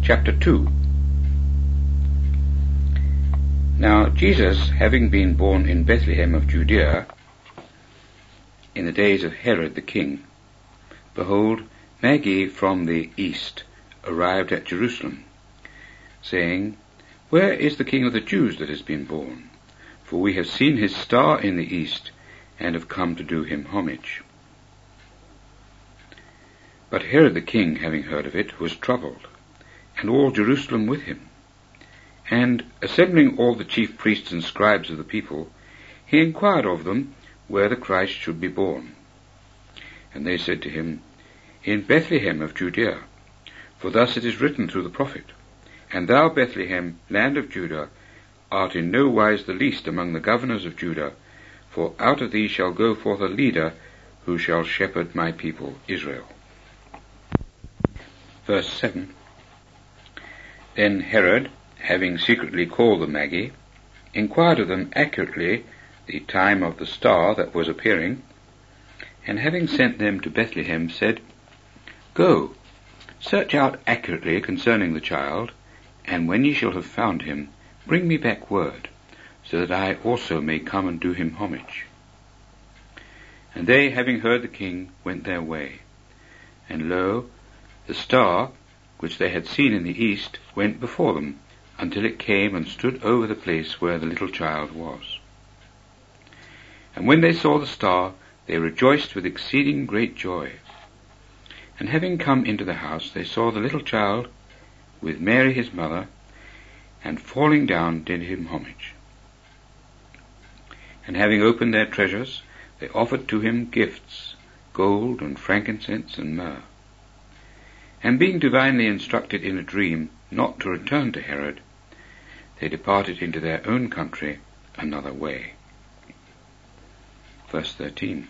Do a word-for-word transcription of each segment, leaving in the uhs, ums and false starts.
Chapter two. Now Jesus, having been born in Bethlehem of Judea, in the days of Herod the king, behold, Magi from the east arrived at Jerusalem, saying, Where is the King of the Jews that has been born? For we have seen his star in the east, and have come to do him homage. But Herod the king, having heard of it, was troubled, and all Jerusalem with him. And assembling all the chief priests and scribes of the people, he inquired of them where the Christ should be born. And they said to him, In Bethlehem of Judea, for thus it is written through the prophet, And thou, Bethlehem, land of Judah, art in no wise the least among the governors of Judah, for out of thee shall go forth a leader who shall shepherd my people Israel. Verse seven. Then Herod, having secretly called the Magi, inquired of them accurately the time of the star that was appearing, and having sent them to Bethlehem, said, Go, search out accurately concerning the child, and when ye shall have found him, bring me back word, so that I also may come and do him homage. And they, having heard the king, went their way. And lo, the star, which they had seen in the east, went before them, until it came and stood over the place where the little child was. And when they saw the star, they rejoiced with exceeding great joy. And having come into the house, they saw the little child with Mary his mother, and falling down did him homage. And having opened their treasures, they offered to him gifts, gold and frankincense and myrrh. And being divinely instructed in a dream not to return to Herod, they departed into their own country another way. Verse thirteen.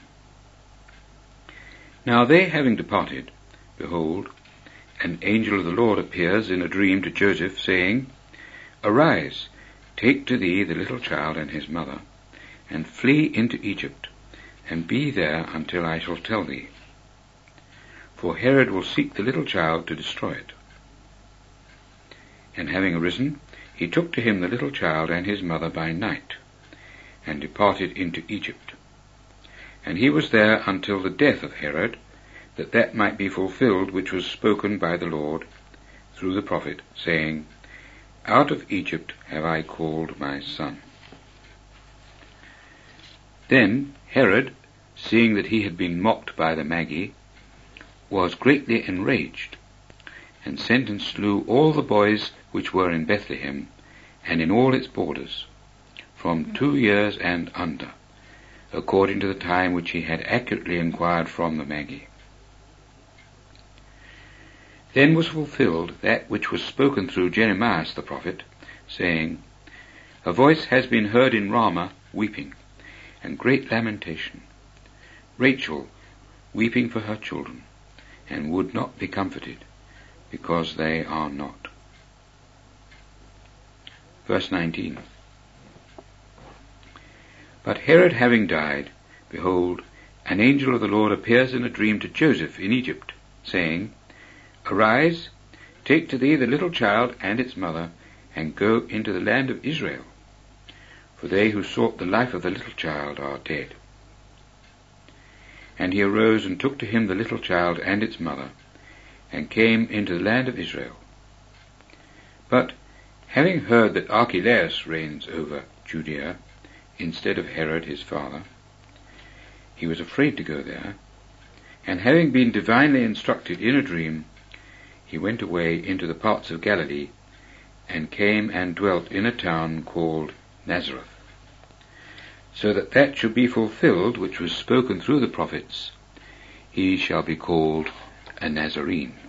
Now they having departed, behold, an angel of the Lord appears in a dream to Joseph, saying, Arise, take to thee the little child and his mother, and flee into Egypt, and be there until I shall tell thee. For Herod will seek the little child to destroy it. And having arisen, he took to him the little child and his mother by night, and departed into Egypt. And he was there until the death of Herod, that that might be fulfilled which was spoken by the Lord through the prophet, saying, Out of Egypt have I called my son. Then Herod, seeing that he had been mocked by the Magi, was greatly enraged, and sent and slew all the boys which were in Bethlehem, and in all its borders, from two years and under, according to the time which he had accurately inquired from the Magi. Then was fulfilled that which was spoken through Jeremiah the prophet, saying, A voice has been heard in Ramah, weeping, and great lamentation, Rachel weeping for her children, and would not be comforted, because they are not. Verse nineteen. But Herod having died, behold, an angel of the Lord appears in a dream to Joseph in Egypt, saying, Arise, take to thee the little child and its mother, and go into the land of Israel, for they who sought the life of the little child are dead. And he arose and took to him the little child and its mother, and came into the land of Israel. But having heard that Archelaus reigns over Judea, instead of Herod his father, he was afraid to go there, and having been divinely instructed in a dream, he went away into the parts of Galilee, and came and dwelt in a town called Nazareth, so that that should be fulfilled which was spoken through the prophets, He shall be called a Nazarene.